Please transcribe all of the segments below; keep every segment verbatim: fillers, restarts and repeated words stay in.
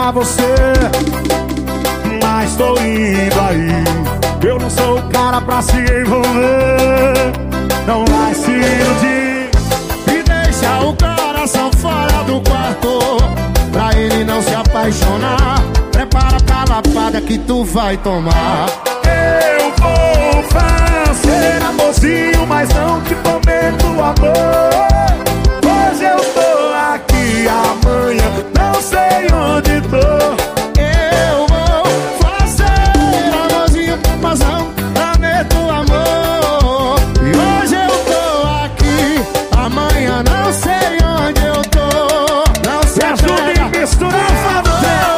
pra você, mas tô indo aí. Eu não sou o cara pra se envolver. Não vai se iludir e deixa o coração fora do quarto, pra ele não se apaixonar. Prepara pra lapada que tu vai tomar. Eu vou fazer amorzinho, mas não te prometo amor. Hoje eu tô aqui, amanhã não sei onde tô. Eu vou fazer amorzinho, mas não prometo amor. E hoje eu tô aqui, amanhã não sei onde eu tô. Não se ajude a misturar, por favor.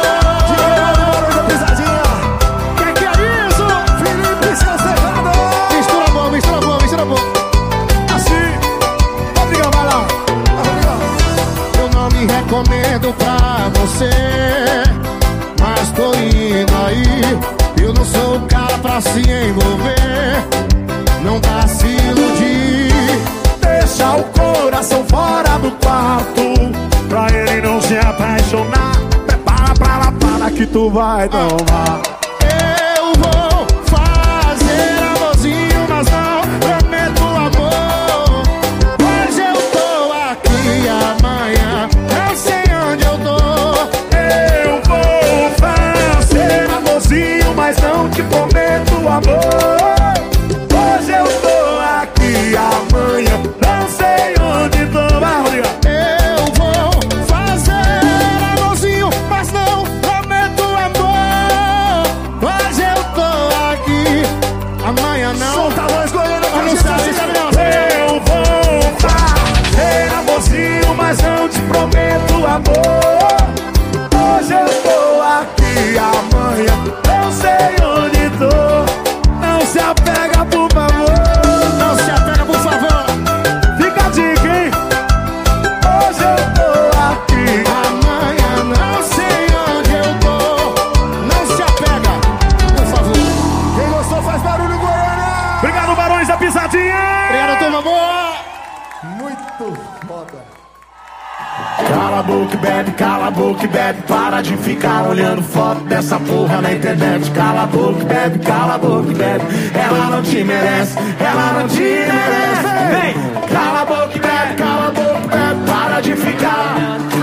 Recomendo pra você, mas tô indo aí. Eu não sou o cara pra se envolver. Não dá se iludir. Deixa o coração fora do quarto, pra ele não se apaixonar. Prepara pra lapada que tu vai tomar. Eu vou fazer amorzinho, mas não prometo amor. Hoje eu tô aqui, amanhã não sei onde eu tô. Eu vou fazer amorzinho, mas não te prometo amor. Hoje eu tô aqui, amanhã não sei onde tô. Vai, Rodrigo. Eu vou fazer amorzinho, mas não prometo amor. Hoje eu tô aqui, amanhã não. Solta a voz, goleiro, pra não sair. Eu vou fazer amorzinho, mas não te prometo amor. Hoje eu tô aqui, amanhã não sei onde tô. Não se apega, por favor. Não se apega, por favor. Fica a dica, hein? Hoje eu tô aqui, amanhã não sei onde eu tô. Não se apega, por favor. Quem gostou faz barulho, Goiânia. Obrigado, Barões da Pisadinha. Obrigado, turma boa. Muito foda. Cala a boca e bebe, cala a boca e bebe. Para de ficar olhando foto dessa porra na internet. Cala a boca e bebe, cala a boca e bebe. Ela não te merece, ela não te merece. Vem! Cala a boca e bebe, cala a boca e bebe. Para de ficar.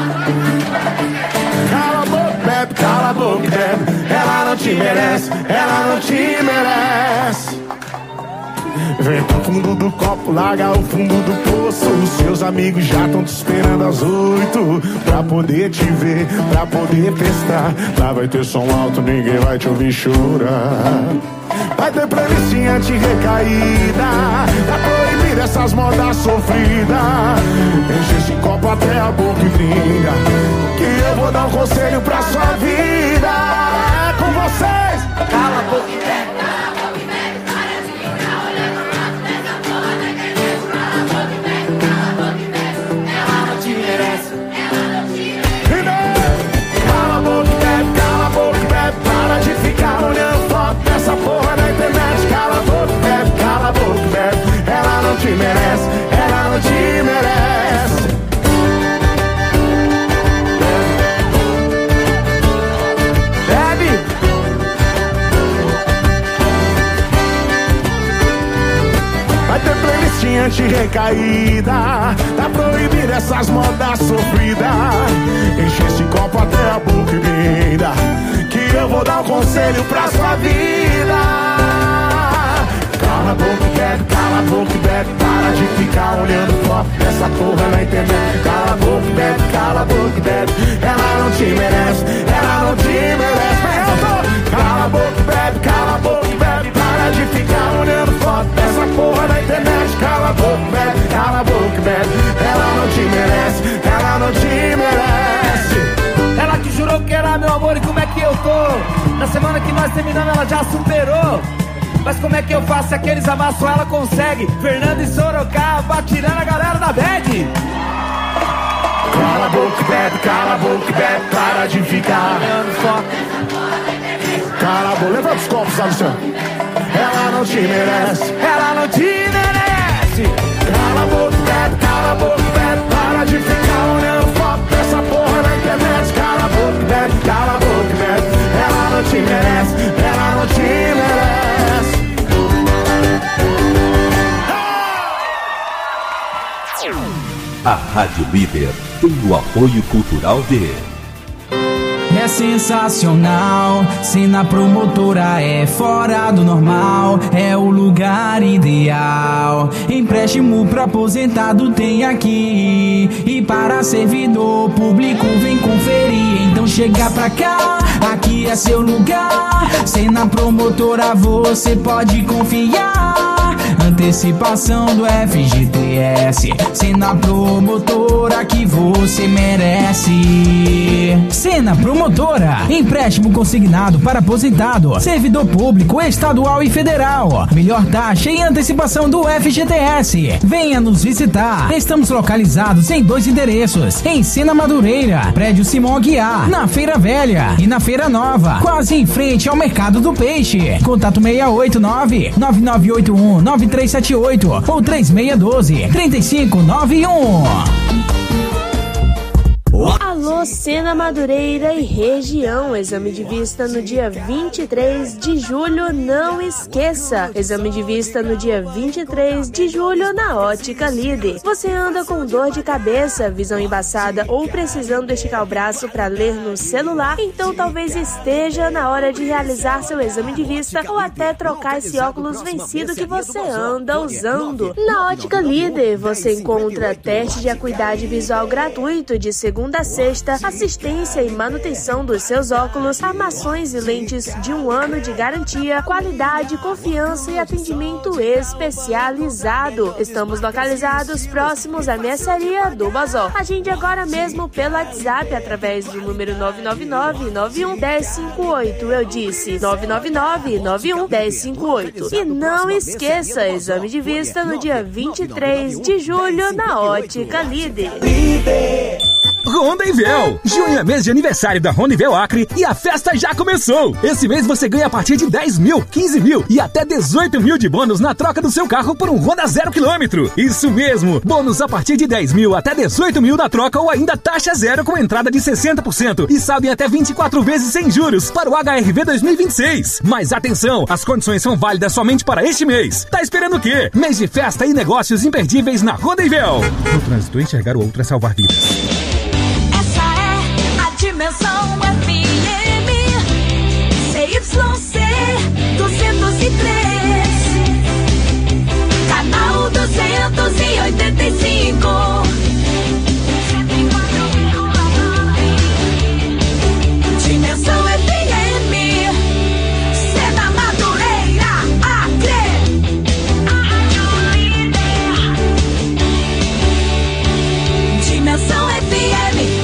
Cala a boca e bebe, cala a boca e bebe. Ela não te merece, ela não te merece. Vem pro fundo do copo, larga o fundo do poço. Os seus amigos já estão te esperando às oito, pra poder te ver, pra poder testar. Lá vai ter som alto, ninguém vai te ouvir chorar. Vai ter playlistinha anti-recaída, tá proibida essas modas sofridas. Enche esse copo até a boca e brinda, que eu vou dar um conselho pra sua vida. É com vocês. Cala a boca e bebe. Para de ficar olhando foto dessa porra na internet. Cala a boca, bebe, cala a boca, bebe. Ela não te merece, ela não te merece. Bebe. Vai ter playlistinha anti-recaída, tá proibida essas modas sofridas. Enche esse copo até a boca e brinda, que eu vou dar um conselho pra sua vida. Cala a boca e bebe, cala a boca e bebe. Para de ficar olhando foto dessa porra na internet. Cala a boca e bebe, cala a boca e bebe. Ela não te merece, ela não te merece. Cala a boca e bebe, cala a boca e bebe. Para de ficar olhando foto dessa porra na internet. Cala a boca e bebe, cala a boca e bebe. Ela não te merece, ela não te merece. Ela que jurou que era meu amor, e como é que eu tô? Na semana que nós terminamos ela já superou. Mas como é que eu faço se aqueles amassos ela consegue? Fernando e Sorocaba tirando a galera da bad. Cala a boca e bebe, cala a boca e bebe. Para de ficar olhando só. Cala a boca, levanta os copos, Alexandre. Ela não te merece, ela não te merece. Cala a boca e bebe, cala a boca e bebe. Para de ficar olhando foto dessa porra na internet. Cala a boca e bebe, cala a boca. A Rádio Líder tem o apoio cultural de... É sensacional, Sena Promotora é fora do normal, é o lugar ideal. Empréstimo pra aposentado tem aqui, e para servidor público vem conferir. Então chega pra cá, aqui é seu lugar. Sena Promotora você pode confiar. Antecipação do F G T S, Sena Promotora que você merece. Sena Promotora, empréstimo consignado para aposentado, servidor público estadual e federal. Melhor taxa e antecipação do F G T S. Venha nos visitar. Estamos localizados em dois endereços: em Sena Madureira, prédio Simão Aguiar, na Feira Velha, e na Feira Nova, quase em frente ao Mercado do Peixe. Contato seis oito nove, nove nove oito um, nove três sete oito ou três seis um dois, três cinco nove um. Alô, Sena Madureira e região. Exame de vista no dia vinte e três de julho, não esqueça. Exame de vista no dia vinte e três de julho na Ótica Líder. Você anda com dor de cabeça, visão embaçada ou precisando esticar o braço para ler no celular? Então talvez esteja na hora de realizar seu exame de vista ou até trocar esse óculos vencido que você anda usando. Na Ótica Líder você encontra teste de acuidade visual gratuito de segunda a sexta, assistência e manutenção dos seus óculos, armações e lentes de um ano de garantia, qualidade, confiança e atendimento especializado. Estamos localizados próximos à mercearia do Bazó. Agende agora mesmo pelo WhatsApp através do número nove nove nove, nove um, um zero cinco oito. Eu disse nove nove nove, nove um, um zero cinco oito. E não esqueça, exame de vista no dia vinte e três de julho na Ótica Líder. Ronda-Véu! Junho é mês de aniversário da Ronda-Véu Acre e a festa já começou! Esse mês você ganha a partir de dez mil, quinze mil e até dezoito mil de bônus na troca do seu carro por um Honda zero quilômetro. Isso mesmo! Bônus a partir de dez mil até dezoito mil na troca ou ainda taxa zero com entrada de sessenta por cento e saldo em até vinte e quatro vezes sem juros para o H R V dois mil e vinte e seis. Mas atenção, as condições são válidas somente para este mês. Tá esperando o quê? Mês de festa e negócios imperdíveis na Ronda-Véu. No trânsito, enxergar o outro é salvar vidas. Dimensão F M C Y C duzentos e três, canal duzentos e oitenta e cinco. Dimensão F M, Sena Madureira, Acre. Dimensão F M.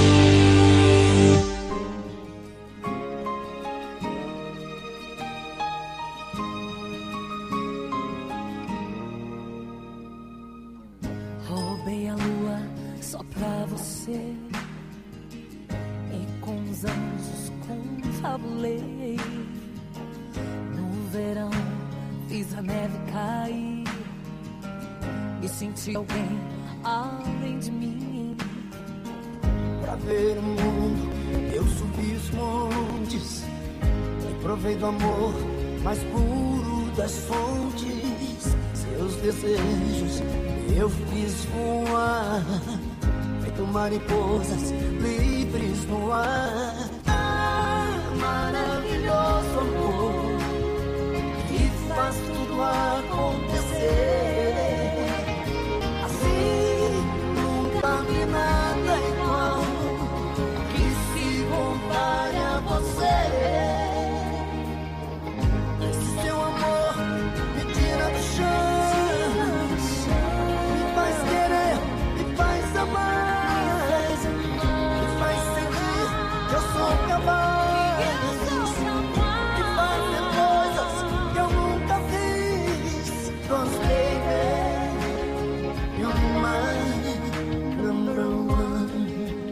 E com os anjos confabulei. No verão fiz a neve cair e senti alguém além de mim. Pra ver o mundo eu subi os montes e provei do amor mais puro das fontes. Seus desejos eu fiz voar, feito mariposas livres no ar. Ah, maravilhoso amor que faz tudo acontecer. Assim nunca vi nada igual, que se compare a você. Esse seu amor me tira do chão, me faz querer, me faz amar, me faz sentir que eu sou capaz de fazer coisas que eu nunca fiz. Gostei dele, you're my number one.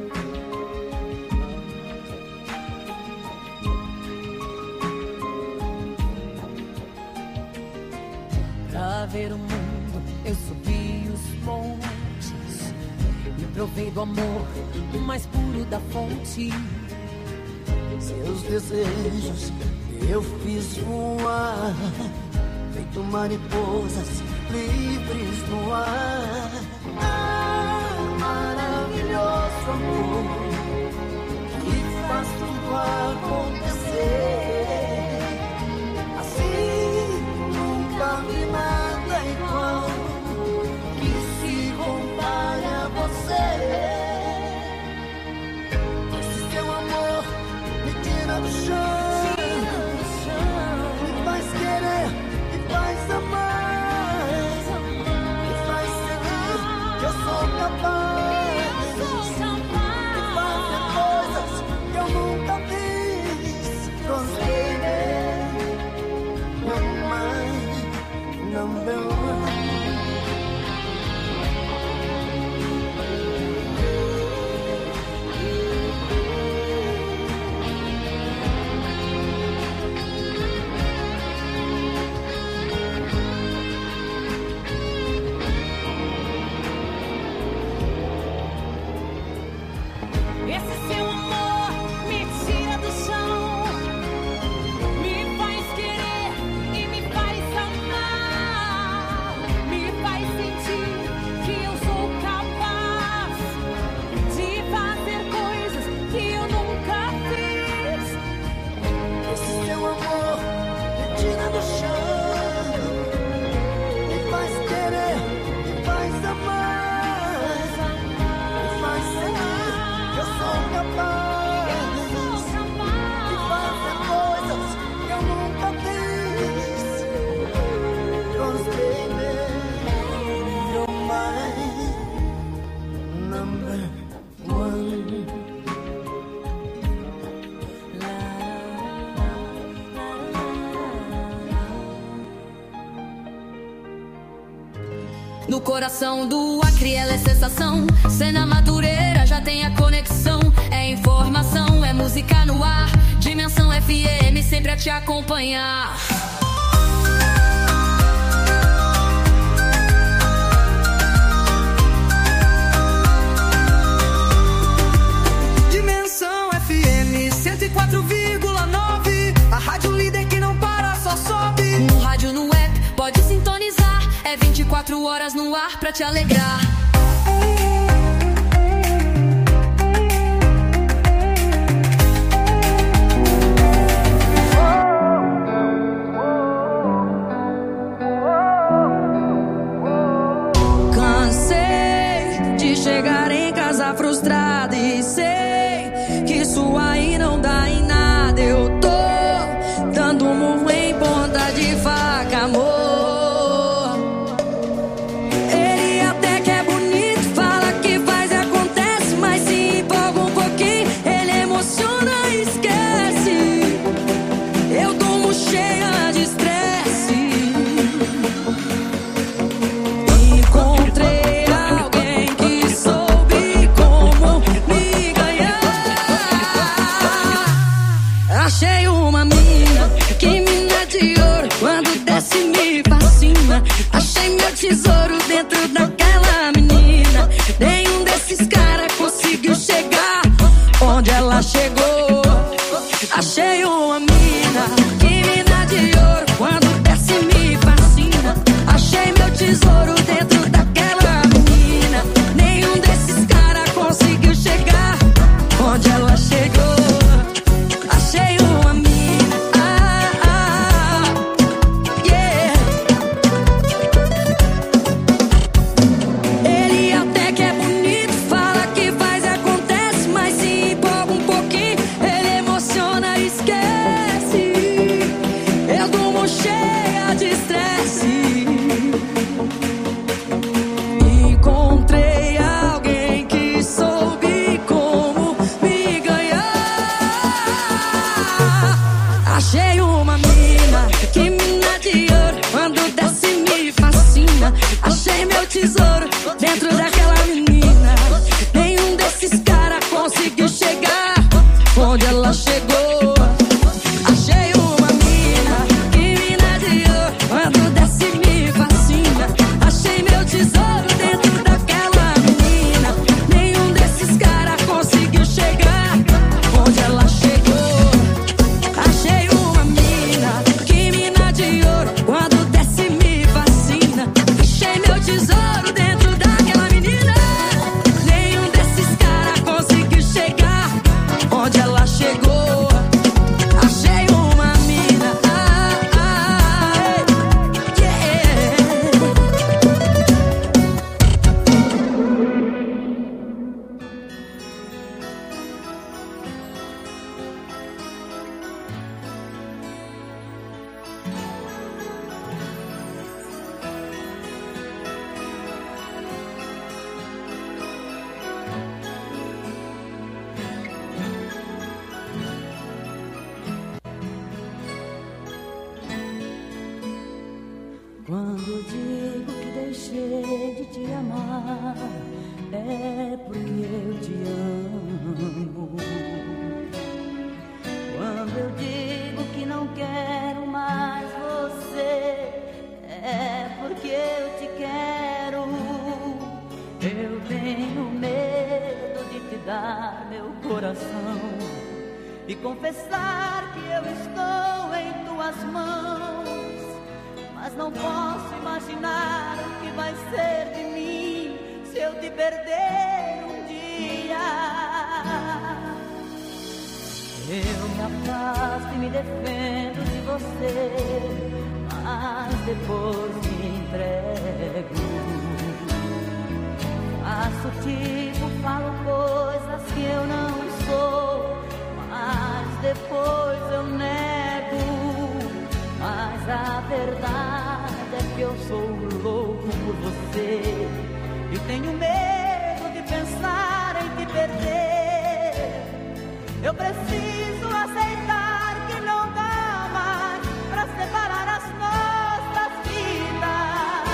Pra ver o mundo eu subi os montes e provei do amor o mais puro da fonte. Seus desejos eu fiz voar, feito mariposas livres no ar. Ah, maravilhoso amor que faz tudo acontecer. Assim nunca vi nada igual que se compare a você. Esse seu amor me tira do chão, me faz querer, me faz amar, me faz sentir que eu sou capaz de fazer coisas que eu nunca fiz. 'Cause baby, you're my number one. Esse seu amor me tira do chão, me faz querer e me faz amar, me faz sentir que eu sou capaz de fazer coisas que eu nunca fiz. Esse seu amor me tira do chão, me faz querer, me faz amar, me faz sentir que eu sou capaz de fazer coisas que eu nunca fiz. 'Cause baby, you're my number one. No coração do Acre ela é sensação. Cena Madureira já tem a conexão. É informação, é música no ar. Dimensão F M sempre a te acompanhar. Dimensão F M cento e quatro vírgula nove. A rádio líder que não para, só sobe. No rádio, no app, pode sintonizar. É vinte e quatro horas no ar pra te alegrar. Cansei de chegar em casa frustrada e sei que isso aí não dá em nada. Eu tô dando um murro em ponta de faca, amor. Achei uma mina, que mina de ouro, quando desce me fascina. Achei meu tesouro dentro daquela menina. Nenhum desses caras conseguiu chegar onde ela chegou. Achei uma mina, que mina de ouro, quando desce me fascina. Achei meu tesouro dentro daquela menina. Nenhum desses caras conseguiu chegar onde ela chegou. Achei uma mina, ah, ah, yeah. Quando eu digo que deixei de te amar, é porque eu te amo. Quando eu digo que não quero mais você, é porque eu te quero. Eu tenho medo de te dar meu coração e confessar que eu estou em tuas mãos, mas não posso imaginar o que vai ser de mim se eu te perder um dia. Eu me afasto e me defendo de você, mas depois me entrego. Faço tipo, falo coisas que eu não sou, mas depois eu nego. Mas a verdade é que eu sou louco por você e tenho medo de pensar em te perder. Eu preciso aceitar que não dá mais pra separar as nossas vidas.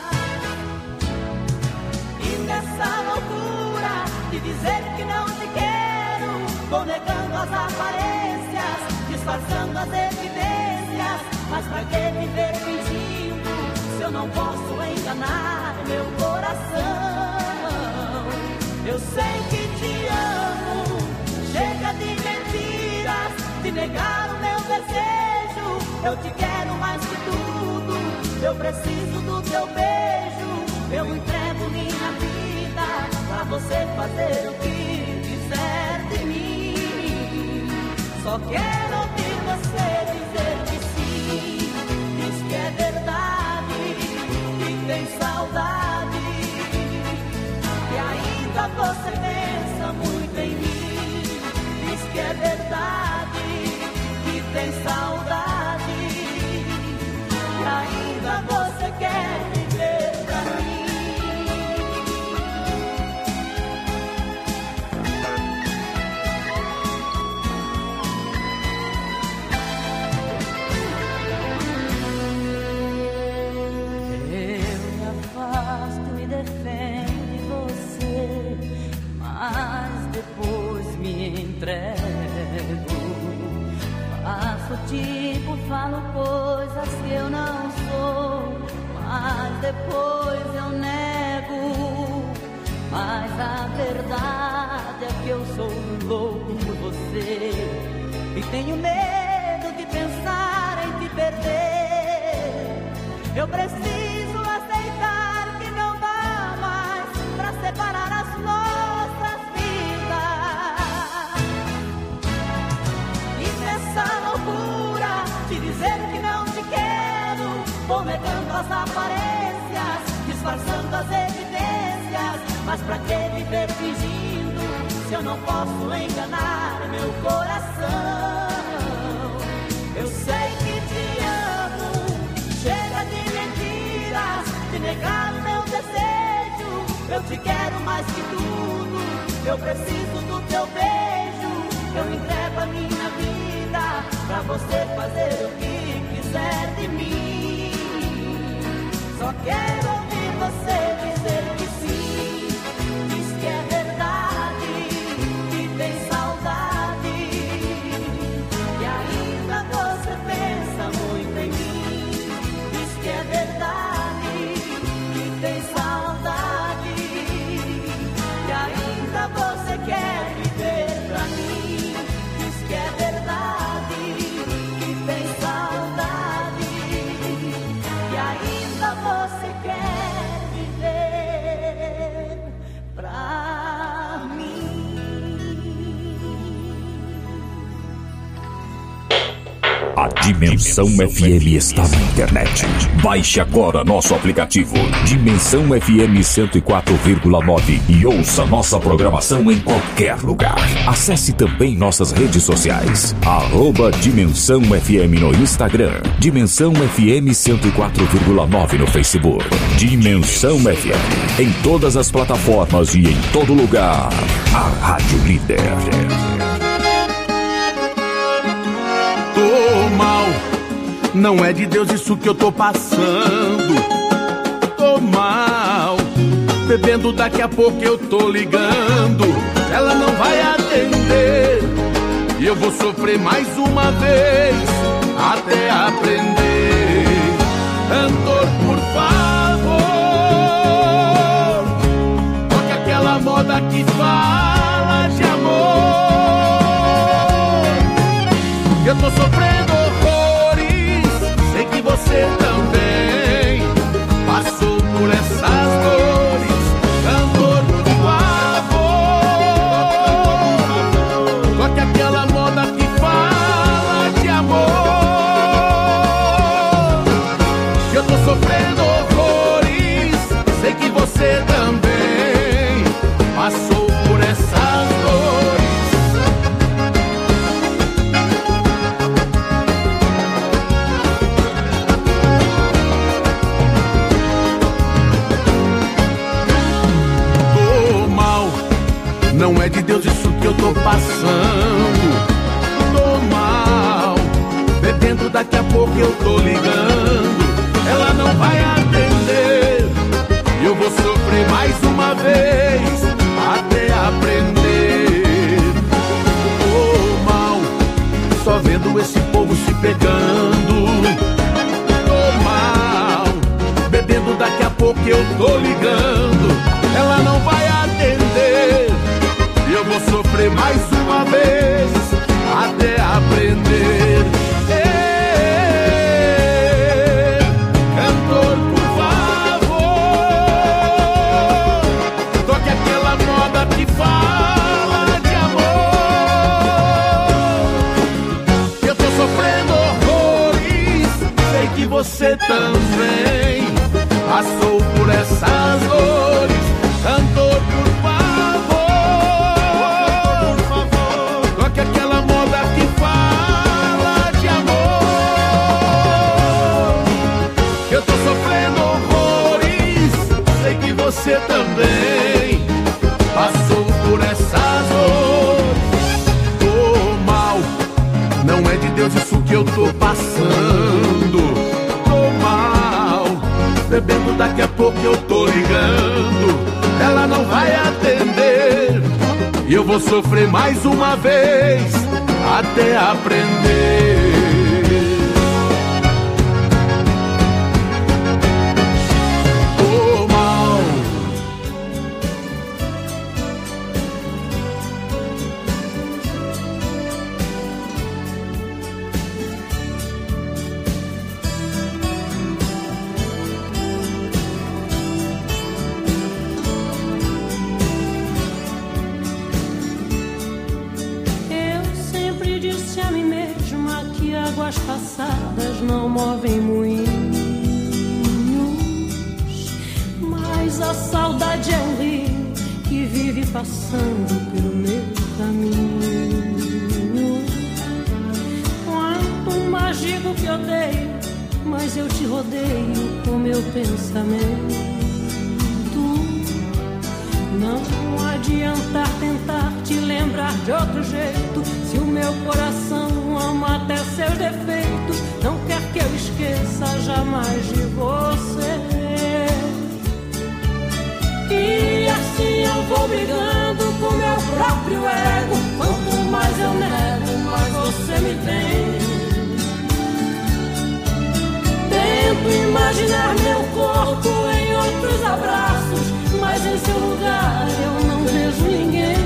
E nessa loucura de dizer que não te quero, vou negando as aparências, disfarçando as evidências. Mas pra que viver fingindo se eu não posso enganar meu coração? Eu sei que te amo, chega de mentiras, de negar o meu desejo. Eu te quero mais que tudo, eu preciso do teu beijo. Eu entrego minha vida pra você fazer o que quiser de mim. Só quero ouvir você dizer que sim, diz que é verdade, que tem saudade, e ainda você pensa muito em mim. Diz que é verdade, que tem saudade, e ainda você quer viver pra mim. Entrego, faço tipo, falo coisas que eu não sou, mas depois eu nego. Mas a verdade é que eu sou louco por você e tenho medo de pensar em te perder. Eu preciso aceitar que não dá mais pra separar as nossas de dizer que não te quero, vou negando as aparências, disfarçando as evidências. Mas pra que viver fingindo se eu não posso enganar meu coração? Eu sei que te amo, chega de mentiras, de negar o meu desejo. Eu te quero mais que tudo, eu preciso do teu beijo. Eu entrego a minha vida pra você fazer o que quiser de mim. Só quero ouvir você dizer que sim, diz que é verdade, que tem saudade, e ainda você pensa muito em mim. Diz que é verdade, que tem saudade, e ainda você quer viver pra mim. Que é verdade, que tem saudade, e ainda você quer viver pra mim. A Dimensão F M está na internet. Baixe agora nosso aplicativo Dimensão F M cento e quatro vírgula nove e ouça nossa programação em qualquer lugar. Acesse também nossas redes sociais. Arroba Dimensão F M no Instagram. Dimensão F M cento e quatro vírgula nove no Facebook. Dimensão F M. Em todas as plataformas e em todo lugar. A Rádio Líder. Tô mal, não é de Deus isso que eu tô passando. bebendo, daqui a pouco eu tô ligando, ela não vai atender, e eu vou sofrer mais uma vez até aprender. Cantor, por favor, toque aquela moda que fala de amor. Eu tô sofrendo horrores, sei que você também passou por essas dores. Cantor, por favor, toque aquela moda que fala de amor. Eu tô sofrendo horrores, sei que você também passou por essas dores. Tô mal, não é de Deus isso que eu tô passando. Tô mal, bebendo, daqui a pouco eu tô ligando, ela não vai atender, eu vou sofrer mais uma vez até aprender. Tô mal, só vendo esse povo se pegando. Tô mal, bebendo, daqui a pouco eu tô ligando, ela não vai atender, eu vou sofrer mais uma vez até aprender. Cantor, por favor, toque aquela moda que fala de amor. Eu tô sofrendo horrores, sei que você também passou por essas dores. Cantor, por favor, toque aquela moda que fala de amor. Eu tô sofrendo horrores, sei que você também passou por essas dores. Tô mal, não é de Deus isso que eu tô passando. Tô mal, bebendo, daqui a pouco eu tô ligando, ela não vai atender, e eu vou sofrer mais uma vez até aprender. Tô mal. Águas passadas não movem moinhos, mas a saudade é um rio que vive passando pelo meu caminho. Quanto mais digo que odeio, mas eu te rodeio com meu pensamento. Não adianta tentar te lembrar de outro jeito, se o meu coração ama até seus defeitos, não quer que eu esqueça jamais de você. E assim eu vou brigando com meu próprio ego, quanto mais eu nego, mais você me tem. Tento imaginar meu corpo em outros abraços, mas em seu lugar eu não vejo ninguém.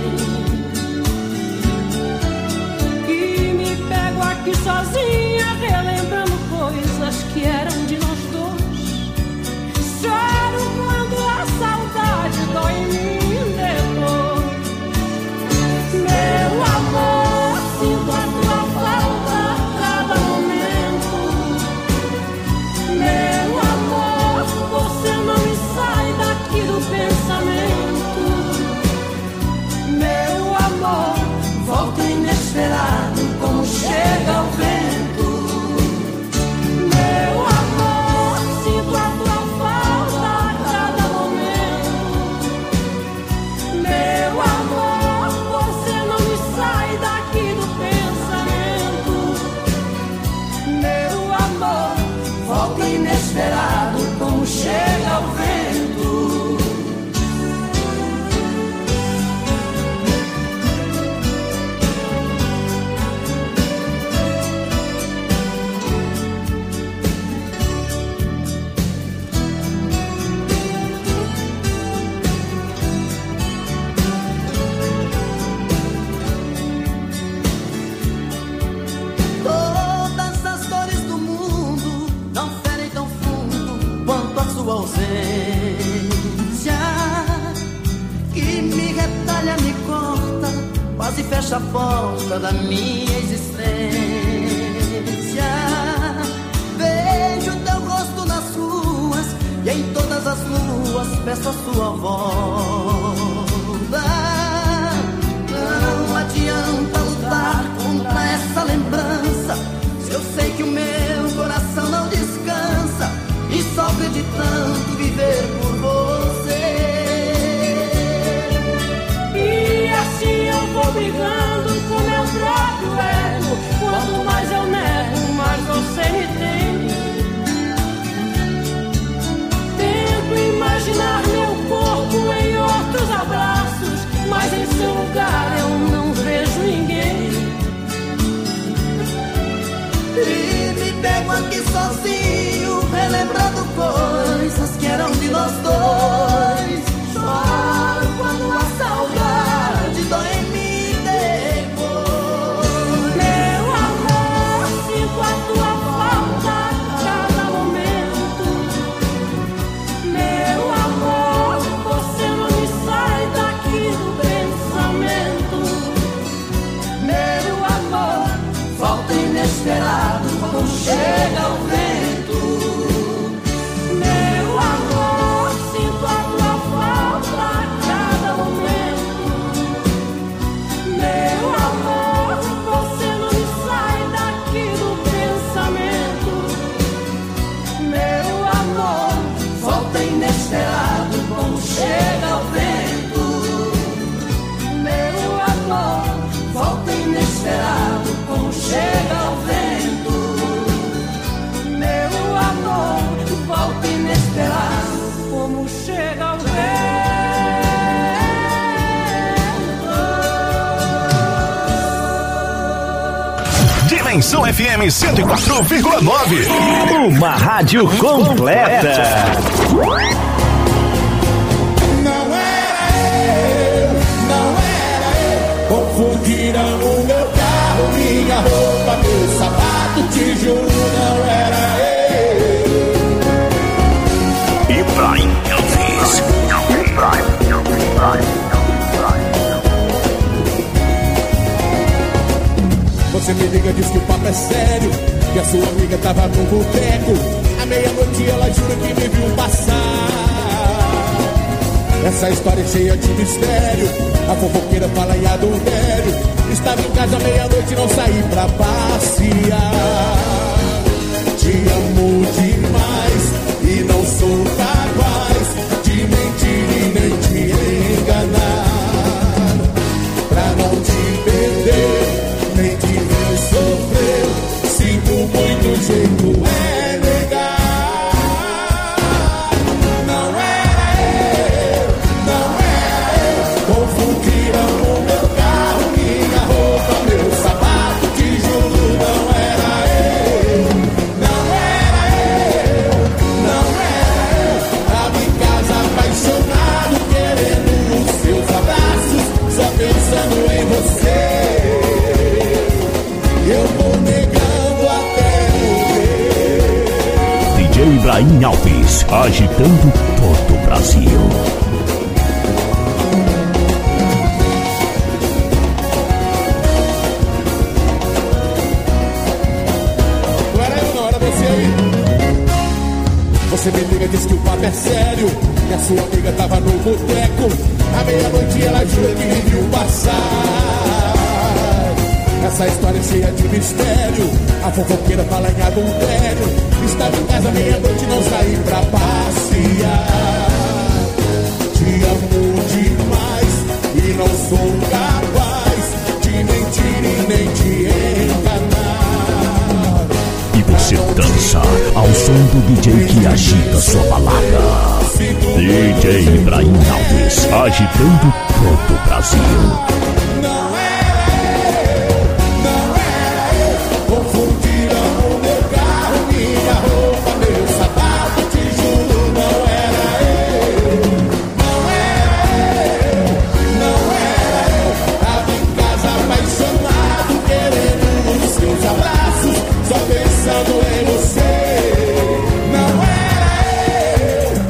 E me pego aqui sozinha, relembrando coisas que eram de nós dois. Choro quando a saudade dói em mim depois. Meu amor, sinto a tua falta a cada momento. Meu amor, você sua ausência, que me retalha, me corta, quase fecha a porta da minha existência. Vejo teu rosto nas ruas e em todas as luas peço a sua volta. Não adianta lutar contra essa lembrança, se eu sei que o meu coração não descansa e só acreditando viver por você. E assim eu vou brigando com meu próprio ego. Quanto mais eu nego, mais você me tem. Tento imaginar meu corpo em outros abraços, mas em seu lugar eu não vejo ninguém. E me pego aqui sozinho, relembrando coisas que eram de nós dois. Choro quando a saudade dói em mim depois. Meu amor, sinto a tua falta a cada momento. Meu amor, você não me sai daqui do pensamento. Meu amor, volta inesperado quando chega o vento. Meu amor, sinto a tua falta a cada momento. Meu amor, você não me sai daqui do pensamento. Meu amor, volta inesperado quando chega o vento. Meu amor, volta inesperado quando chega o vento. Meu amor, volta inesperado Como chega o vento. Dimensão F M cento e quatro vírgula nove. Uma rádio completa. Não era eu, não era eu. Confundiram o meu carro, minha roupa, meu sapato, te juro, não era eu. Ibrahim Elvis. Ibrahim, Ibrahim. Você me liga, diz que o papo é sério, que a sua amiga tava no boteco. À meia-noite ela jura que me viu passar. Essa história é cheia de mistério, a fofoqueira fala em adultério. Estava em casa à meia-noite e não saí pra passear. Te amo demais e não sou capaz de mentir e nem te enganar. Pra não te perder, nem te ver sofrer, sinto muito, jeito é negar. Não era eu, não era eu. Confundiram o meu carro, minha roupa, meu sapato, te juro, não era eu. Não era eu, não era eu. Tava em casa apaixonado, querendo os seus abraços, só pensando em você. Eu vou negando até morrer. D J Ibrahim Alves, agitando todo o Brasil. Não era eu, não, era você aí. Você me liga, diz que o papo é sério, que a sua amiga tava no boteco. À meia-noite ela jura que me viu passar. Essa história é cheia de mistério, a fofoqueira fala em adultério. Estava em casa meia-noite e não saí pra passear. Te amo demais e não sou capaz de mentir e nem te enganar. E você dança ao som do D J que agita sua balada. D J Ibrahim Alves, agitando todo o Brasil. Confundiram o meu carro, minha roupa, meu sapato, te juro, não era eu. Não era eu, não era eu. Tava em casa apaixonado, querendo os seus abraços, só pensando em você. Não era eu,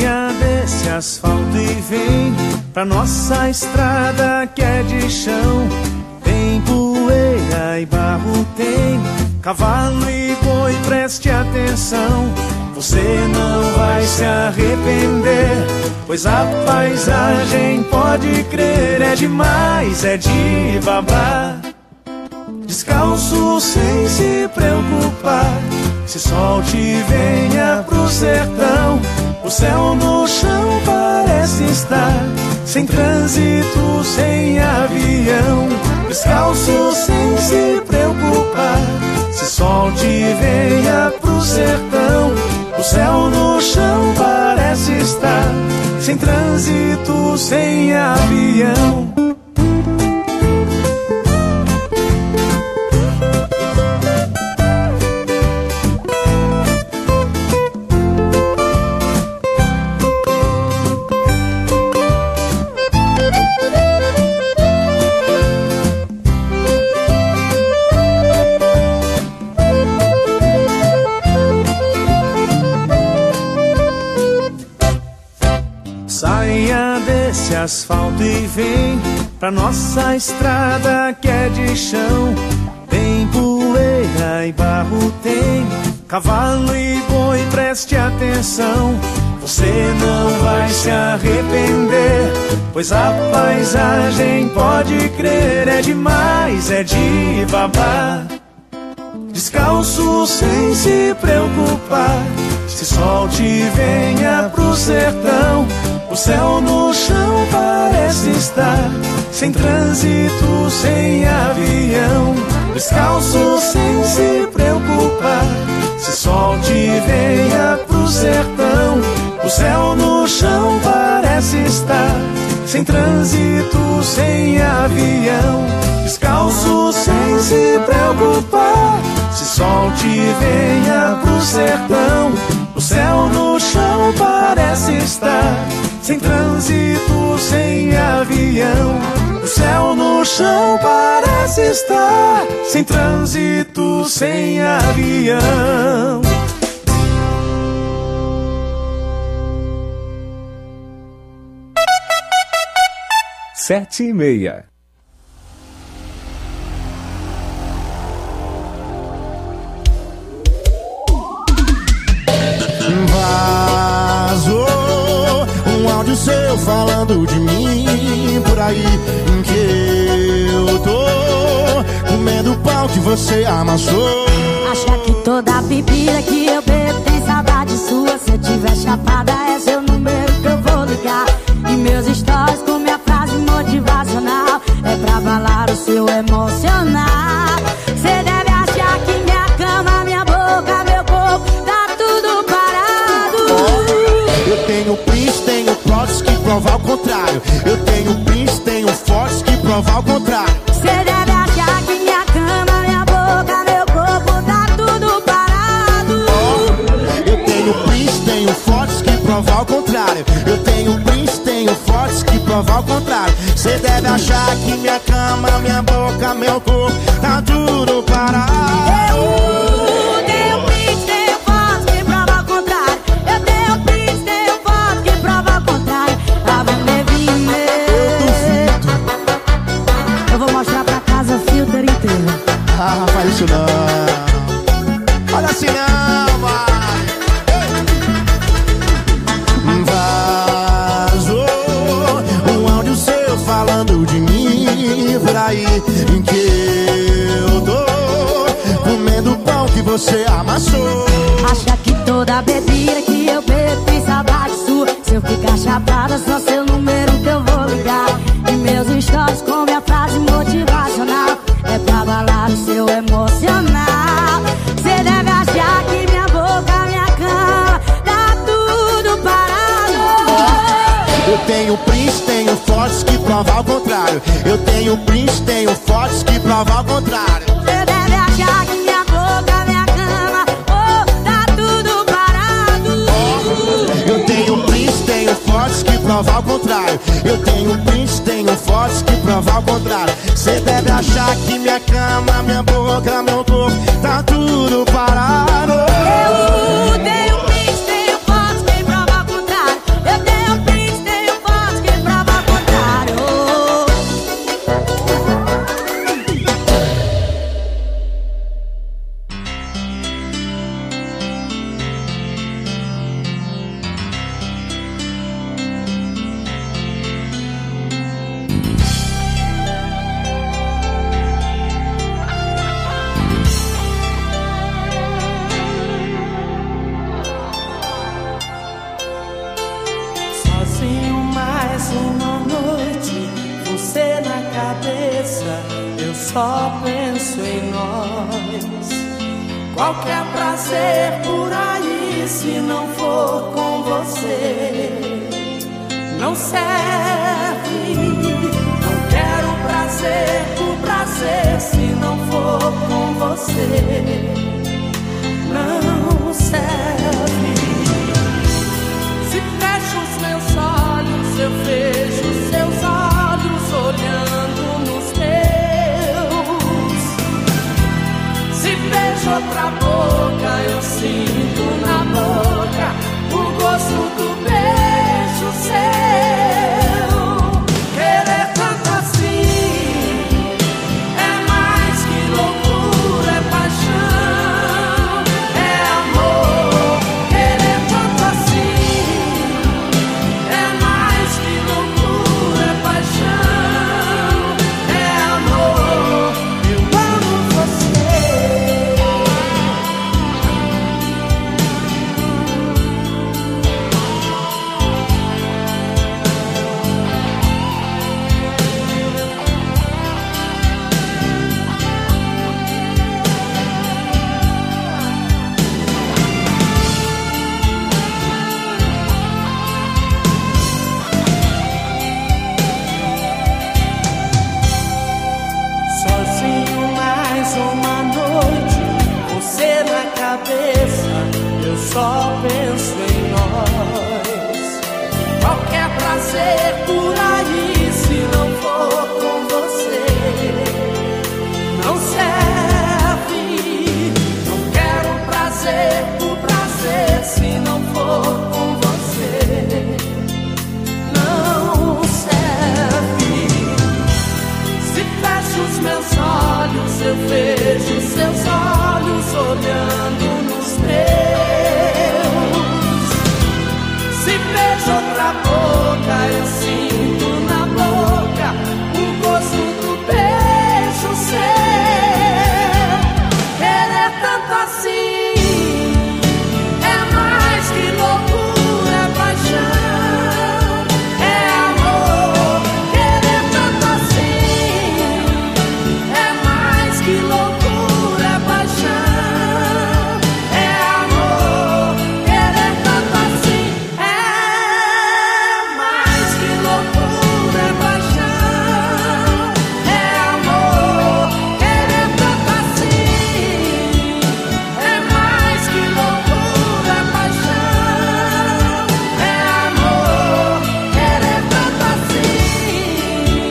Saia desse asfalto e vem pra nossa estrada que é de chão. Tem poeira e barro, tem cavalo e boi, preste atenção. Você não vai se arrepender, pois a paisagem, pode crer, é demais, é de babar. Descalço sem se preocupar, se solte e venha pro sertão. O céu no chão parece estar sem trânsito, sem avião. Descalço sem se preocupar, se solte e venha pro sertão. O céu no chão parece estar sem trânsito, sem avião. Saia desse asfalto e vem pra nossa estrada que é de chão. Tem poeira e barro, tem cavalo e boi, preste atenção. Você não vai se arrepender, pois a paisagem, pode crer, é demais, é de babar. Descalço sem se preocupar, se solte e venha pro sertão. O céu no chão parece estar sem trânsito, sem avião. Descalço sem se preocupar, se solte e venha pro sertão. O céu no chão parece estar sem trânsito, sem avião. Descalço sem se preocupar, se solte e venha pro sertão. O céu no chão parece estar sem trânsito, sem avião. O céu no chão parece estar sem trânsito, sem avião. Sete e meia. Vazou um áudio seu falando de mim por aí, em que eu tô comendo o pau que você amassou. Acha que toda bebida que eu bebo tem saudade sua? Se eu tiver chapada é seu número que eu vou ligar. E meus stories com minha frase motivacional é pra abalar o seu emocional. Cê deve achar que minha cama, minha boca, meu corpo tá tudo parado. Eu tenho prints, tenho fotos que provam ao contrário. Eu tenho prints, tenho fotos que provam ao contrário. Cê deve achar que minha cama, minha boca, meu corpo tá tudo parado. Oh, eu tenho prints, tenho fotos que provam ao contrário. Eu tenho prints, tenho fotos que provam ao contrário. Cê deve achar que minha cama, minha boca, meu corpo tá tudo parado. Eu tenho prints, tenho fotos que provam ao contrário. Eu tenho prints, tenho fotos que provam ao contrário. Tava nevando. Eu vou mostrar pra casa filter inteiro. Ah, faz isso não. Olha assim não, vai. Vazou um áudio seu falando de mim por aí, em que eu tô comendo o pão que você amassou. Acha que toda bebida que eu bebo tem saudade sua? Se eu ficar chapada, só seu número que eu vou ligar. E meus stories com minha frase motivacional é pra abalar o seu emocional. Cê deve achar que minha boca, minha cama tá tudo parado. Eu tenho prints, tenho fotos que provam ao contrário. Eu tenho prints, tenho fotos que provam ao contrário. Cê deve achar que minha boca, minha cama, oh, tá tudo parado. Oh, eu tenho prints, tenho fotos que provam ao contrário. Eu tenho prints, tenho fotos que provam ao contrário. Cê deve achar que minha cama, minha boca, meu corpo tá tudo parado. Eu tenho prints, tenho fotos que provam ao contrário. Sozinho mais uma noite, você na cabeça, eu só penso em nós. Qualquer prazer por aí, se não for com você, não serve. Não quero prazer por prazer, se não for com você, não serve. Se fecho os meus olhos, eu vejo seus olhos olhando nos meus. Se vejo outra boca, eu sinto na boca o gosto do beijo seu. Querer tanto assim é mais que loucura, é paixão, é amor. Querer tanto assim é mais que loucura, é paixão, é amor. Eu amo você. Sozinho mais uma noite, você na cabeça, eu só penso em nós. Qualquer prazer por aí, se não for com você, não serve. Não quero prazer por prazer, se não for com você, não serve. Se fecho os meus olhos, eu vejo seus olhos olhando nos meus. Se vejo outra boca, eu sinto na boca o gosto do beijo seu. Querer tanto assim é mais que loucura, é paixão, é amor. Querer tanto assim é mais que loucura, é paixão, é amor. Querer tanto assim é mais que loucura, é paixão, é amor. Querer tanto assim é mais que loucura, é paixão, é amor. Querer tanto assim.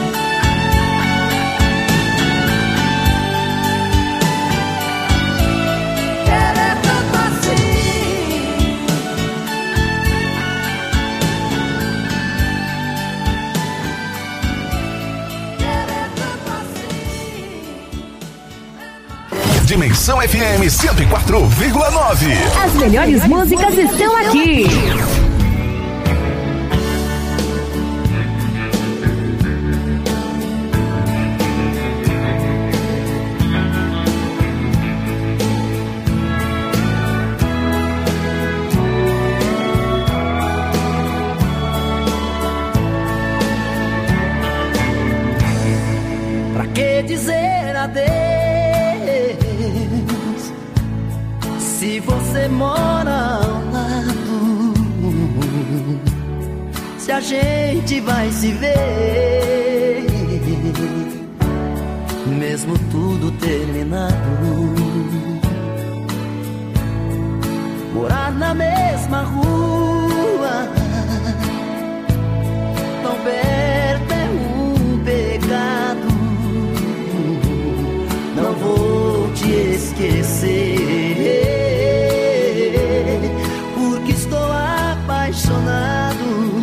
Querer tanto assim. Querer tanto assim. Dimensão F M cento e quatro vírgula nove. As melhores músicas estão aqui. Pra que dizer adeus se você mora ao lado? Se a gente vai se ver, mesmo tudo terminado. Morar na mesma rua, tão perto é um pecado. Não vou te esquecer, porque estou apaixonado.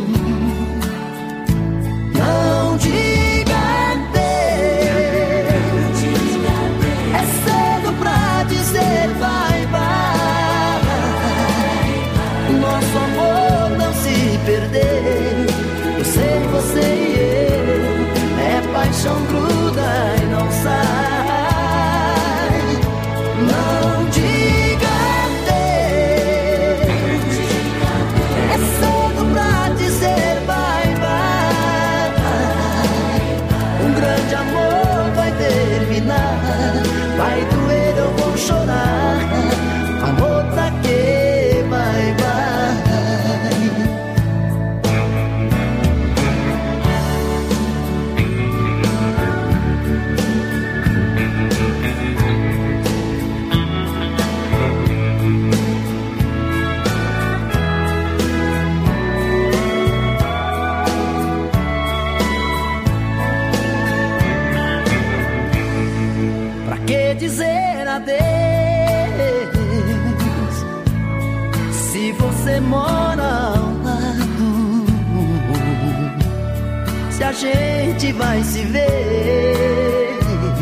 Não diga adeus, é cedo pra dizer bye bye. Nosso amor não se perder. Eu sei, você e eu, é paixão gruda e não sai. Não diga adeus, é cedo pra dizer mora ao lado. Se a gente vai se ver,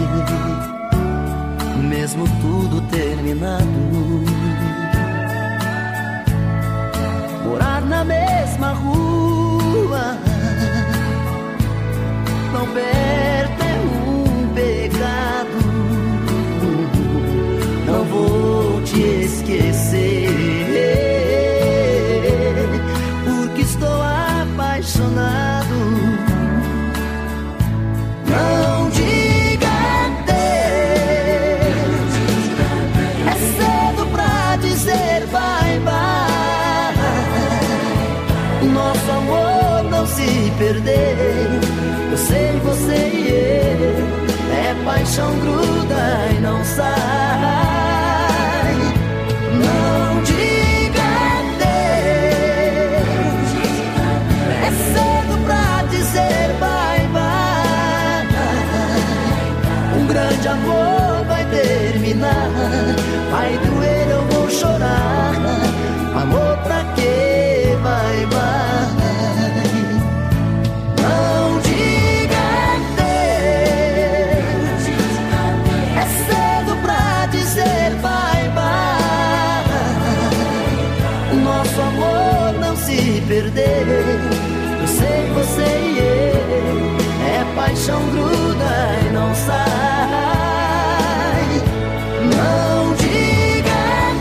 mesmo tudo terminado. Morar na mesma rua, tão perto é um pecado. Não vou te esquecer, porque estou apaixonado. Não diga adeus, é cedo pra dizer bye bye. Nosso amor não se perdeu. Eu sei, você e eu, é paixão, gruda e não sai. Não diga adeus, é cedo pra dizer bye bye. Um grande amor vai terminar, vai doer, eu vou chorar. Amor pra quê? Bye bye. Não diga adeus, é cedo pra dizer bye bye. O nosso amor não se perdeu. Eu sei, você e eu, é paixão, gruda e não sai. Não diga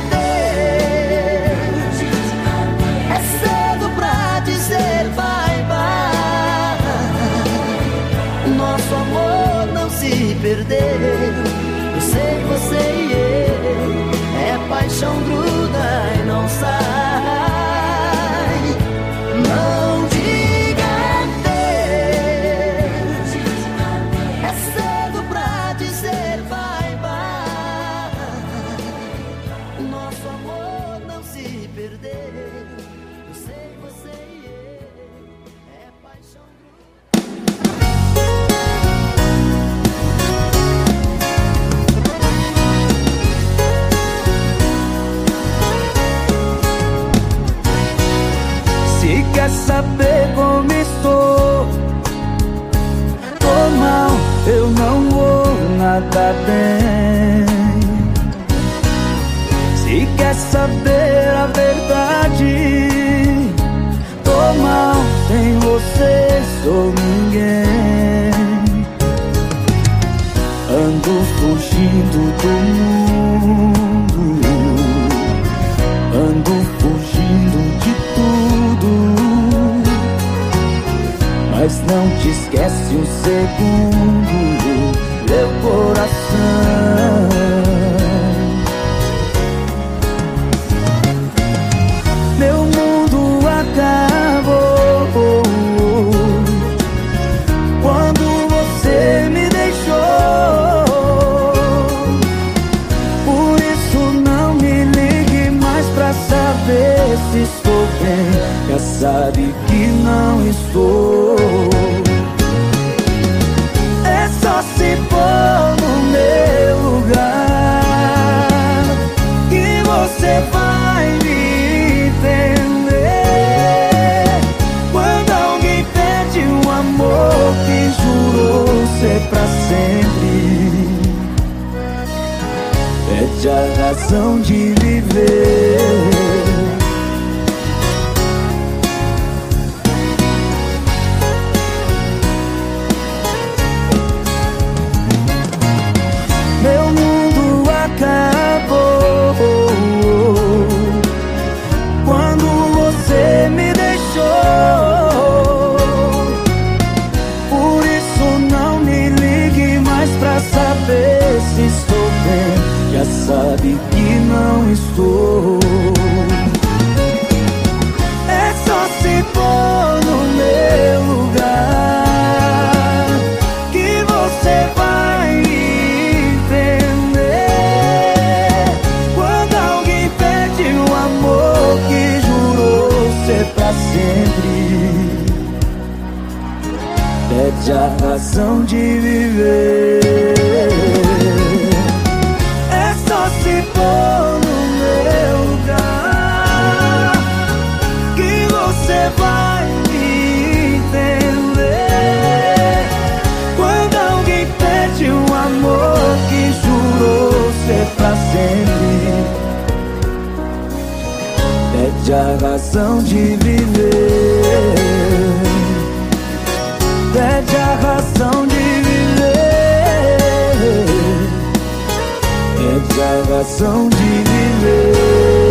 adeus, é cedo pra dizer bye bye. O nosso amor não se perdeu. Eu sei, você e eu, é paixão, gruda e não sai. Não diga adeus, é cedo pra dizer bye bye. O nosso amor não se perdeu. Eu sei, você e eu, é paixão, Se quer saber como estou, tô mal, eu não vou nada bem. Se quer saber a verdade, tô mal, sem você sou ninguém. Ando fugindo do mundo, ando fugindo de tudo, mas não te esquece um segundo, meu coração. Meu mundo acabou quando você me deixou. Por isso não me ligue mais pra saber se estou bem, já sabe que não estou. É só se pôr no meu lugar que você vai me entender. Quando alguém perde um amor que jurou ser pra sempre, perde a razão de viver. Meu mundo acabou quando você me deixou. Por isso não me ligue mais pra saber se estou bem, já sabe que não estou. É só se pôr no meu lugar que você vai entender. Quando alguém perde um amor que jurou ser pra sempre, perde a razão de viver. É só se pôr no meu lugar perde a razão de viver, perde a razão de viver, perde a razão de viver.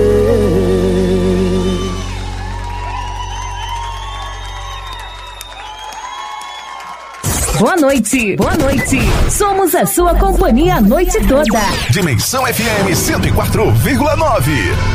Boa noite, boa noite. Somos a sua companhia a noite toda. Dimensão F M cento e quatro vírgula nove.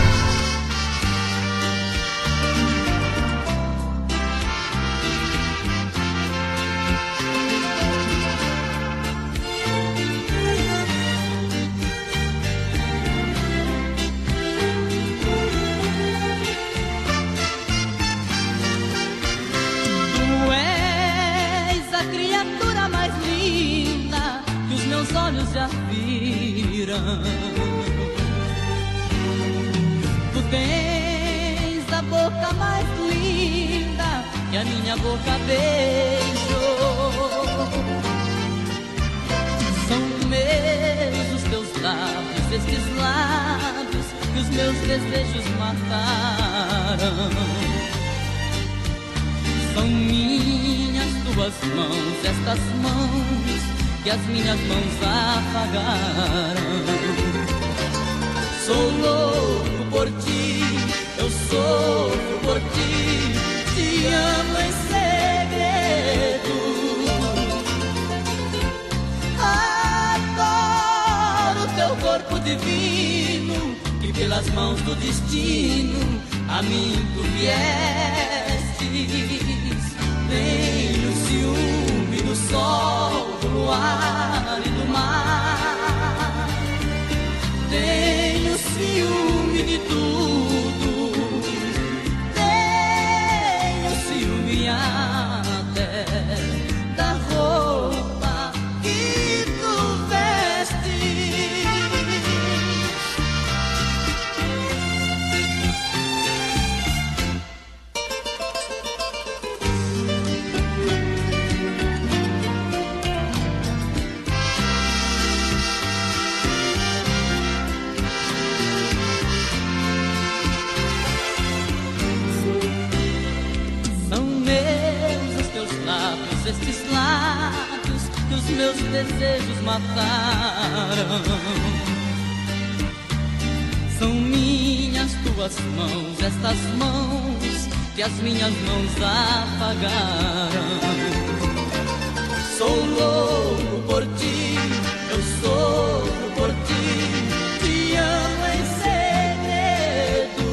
Tu tens a boca mais linda que a minha boca beijou. São meus os teus lábios, estes lábios que os meus desejos mataram. São minhas tuas mãos, estas mãos que as minhas mãos apagaram. Sou louco por ti, eu sofro por ti, te amo em segredo. Adoro teu corpo divino, que pelas mãos do destino a mim tu viestes. Tenho ciúme do sol, do luar e do mar. Tenho ciúme de tudo. Tenho ciúme até da roupa que tu vestes. Estes lábios que os meus desejos mataram. São minhas tuas mãos, estas mãos que as minhas mãos apagaram. Sou louco por ti, eu sofro por ti, te amo em segredo.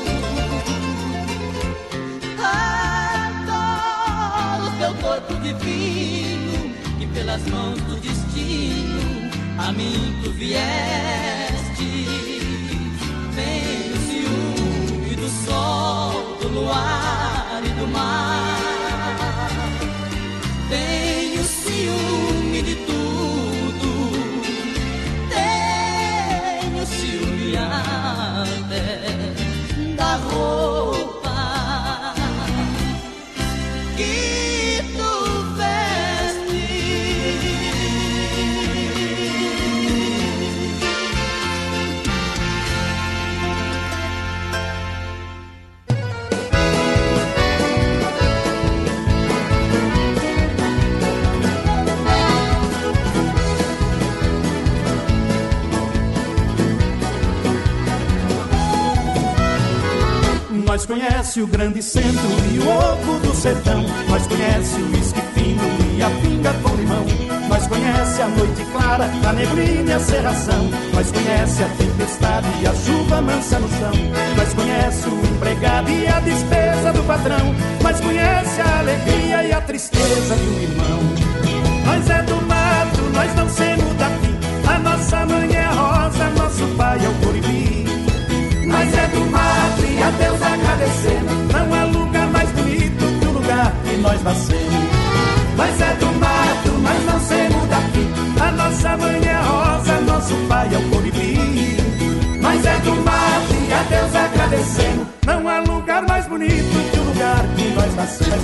Adoro teu corpo divino, que pelas mãos do destino a mim tu viestes. Tenho ciúme do sol, do luar e do mar. Tenho ciúme de tudo. Tenho ciúme até da roupa que tu vestes. Nós conhece o grande centro e o oco do sertão. Nós conhece o uísque fino e a pinga com limão. Nós conhece a noite clara, a neblina e a serração. Nós conhece a tempestade e a chuva mansa no chão. Nós conhece o empregado e a despesa do patrão. Nós conhece a alegria e a tristeza de um irmão. Nós é do mato, nós não semos daqui. A nossa mãe é a rosa, nosso pai é o coribi. Nós é do mato e a Deus agradecemos. Não há lugar mais bonito que o lugar que nós nascemos. Nós é do mato, nós não somos daqui. A nossa mãe é a rosa, nosso pai é o colibri. Nós é do mato e a Deus agradecemos. Não há lugar mais bonito que o lugar que nós nascemos.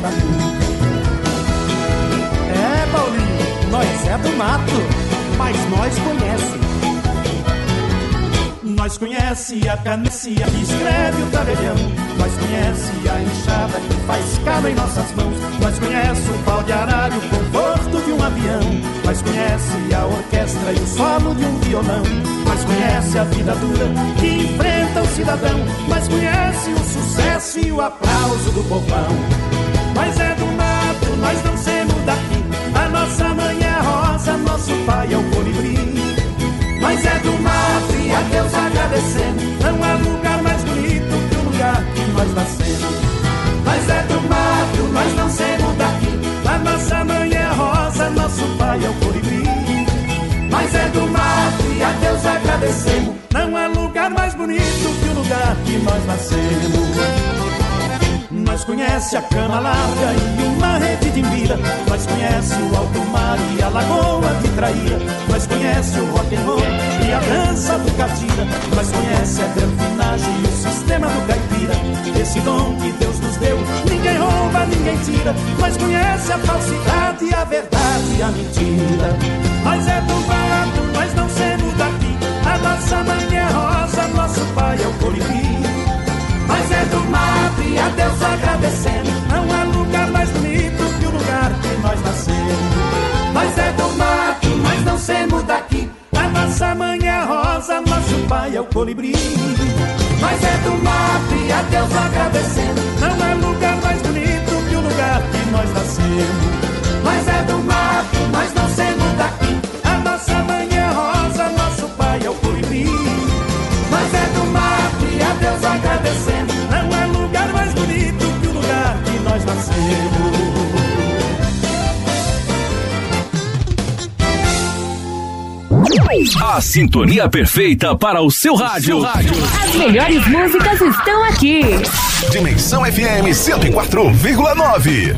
É, Paulinho, nós é do mato, mas nós conhecemos. Nós conhece a canência que escreve o tabelião. Nós conhece a enxada que faz cabo em nossas mãos. Nós conhece o pau de aralho, o conforto de um avião. Nós conhece a orquestra e o solo de um violão. Nós conhece a vida dura que enfrenta o cidadão. Nós conhece o sucesso e o aplauso do povão. Nós é do mato, nós não somos daqui. A nossa mãe é a rosa, nosso pai é o colibri. Nós é do mato e a Deus agradecendo. Não há lugar mais bonito que o lugar que nós nascemos. Nós é do mato, nós não somos daqui. A nossa mãe é a rosa, nosso pai é o colibri. Nós é do mato e a Deus agradecemos. Não há lugar mais bonito que o lugar que nós nascemos. Nós conhece a cama larga e uma rede de mira. Nós conhece o alto mar e a lagoa de Traíra. Nós conhece o rock and roll e a dança do catira. Nós conhece a gramfinagem e o sistema do caipira. Esse dom que Deus nos deu, ninguém rouba, ninguém tira. Nós conhece a falsidade, a verdade e a mentira. Nós é do mato, nós não somos daqui. A nossa mãe é rosa, nosso pai é o colibri. Nós é do mato e a Deus agradecendo. Não há lugar mais bonito que o lugar que nós nascemos. Nós é do mato, nós não somos daqui. A nossa mãe é a rosa, nosso pai é o colibri. Nós é do mato e a Deus agradecendo. Não há lugar mais bonito que o lugar que nós nascemos. Nós é do mato, nós não somos daqui. A nossa mãe é a rosa, nosso pai é o colibri. Nós é do mato e a Deus agradecendo. Não há lugar mais bonito que o lugar que nós nascemos. A sintonia perfeita para o seu rádio. As melhores músicas estão aqui. Dimensão F M cento e quatro vírgula nove.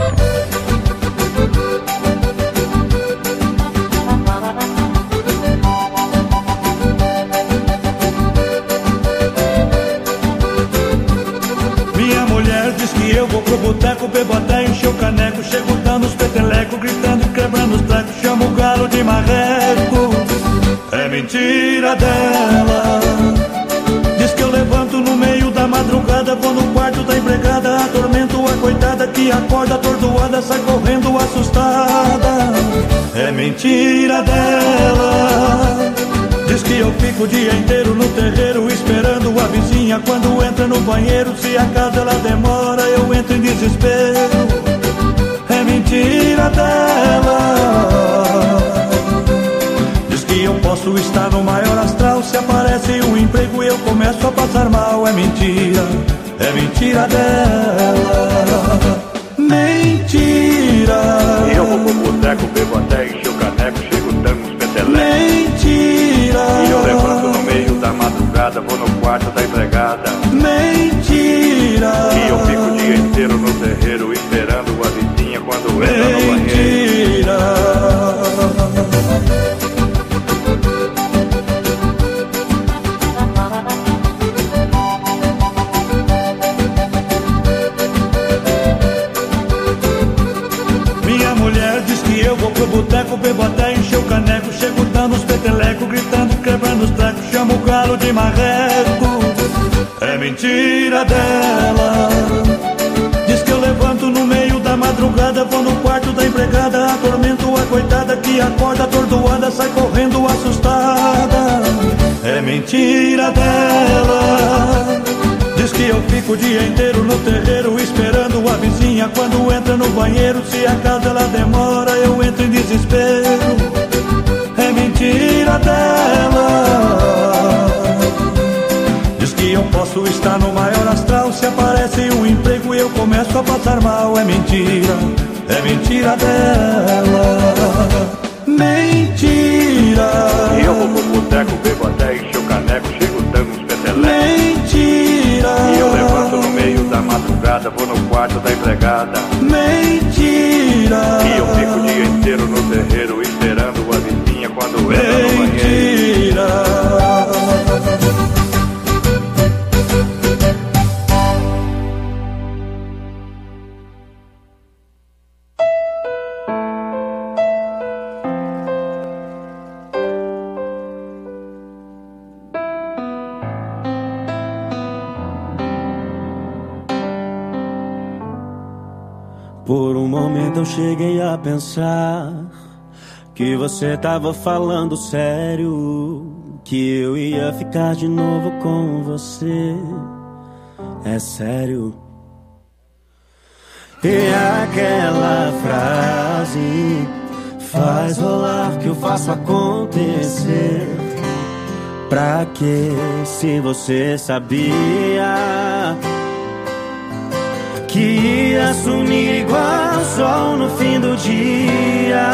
Eu vou pro boteco, bebo até encher o caneco. Chego dando os petelecos, gritando e quebrando os trecos. Chamo o galo de marreco. É mentira dela. Diz que eu levanto no meio da madrugada. Vou no quarto da empregada, atormento a coitada que acorda atordoada, sai correndo assustada. É mentira dela. Diz que eu fico o dia inteiro no terreiro esperando a vizinha quando entra no banheiro. Se a casa ela demora, eu entro em desespero. É mentira dela. Diz que eu posso estar no maior astral. Se aparece um emprego eu começo a passar mal. É mentira, é mentira dela. Mentira. Eu vou pro boteco, bebo até encher o caneco. Chego dando os petelecos. Mentira. E eu levanto no meio da madrugada, vou no quarto da empregada. Mentira. E eu fico o dia inteiro no terreiro esperando a vizinha quando entra no banheiro. Mentira. Minha mulher diz que eu vou pro boteco, bebo até encher o caneco. Chego dando os petelecos, gritando, quebrando os trecos. Chamo o galo de marreco. É mentira dela. Diz que eu levanto no meio da madrugada, vou no quarto da empregada, atormento a coitada que acorda atordoada, sai correndo assustada. É mentira dela. Diz que eu fico o dia inteiro no terreiro esperando a vizinha quando entra no banheiro. Se a casa ela demora, eu entro em desespero. É mentira dela. Diz que eu posso estar no maior astral. Se aparece um emprego eu começo a passar mal. É mentira, é mentira dela. Mentira. Eu vou pro boteco, bebo até encher o caneco. Chego dando os petelecos. Mentira. E eu levanto no meio da madrugada, vou no quarto da empregada. Mentira. E eu fico o dia inteiro no terreiro esperando a vizinha quando entra no banheiro. Mentira. Por um momento eu cheguei a pensar que você tava falando sério, que eu ia ficar de novo com você. É sério. E aquela frase faz rolar que eu faço acontecer. Pra que se você sabia que ia sumir igual sol no fim do dia?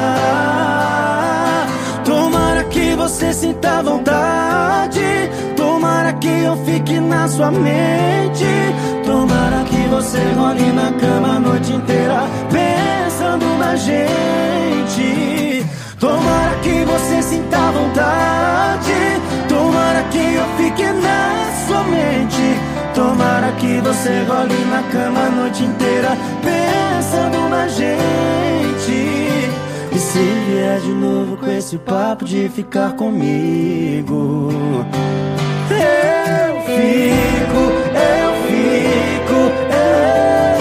Tomara que você sinta vontade, tomara que eu fique na sua mente, tomara que você role na cama a noite inteira pensando na gente. Tomara que você sinta vontade, tomara que eu fique na sua mente, tomara que você role na cama a noite inteira pensando na gente. E se vier de novo com esse papo de ficar comigo, eu fico, eu fico, eu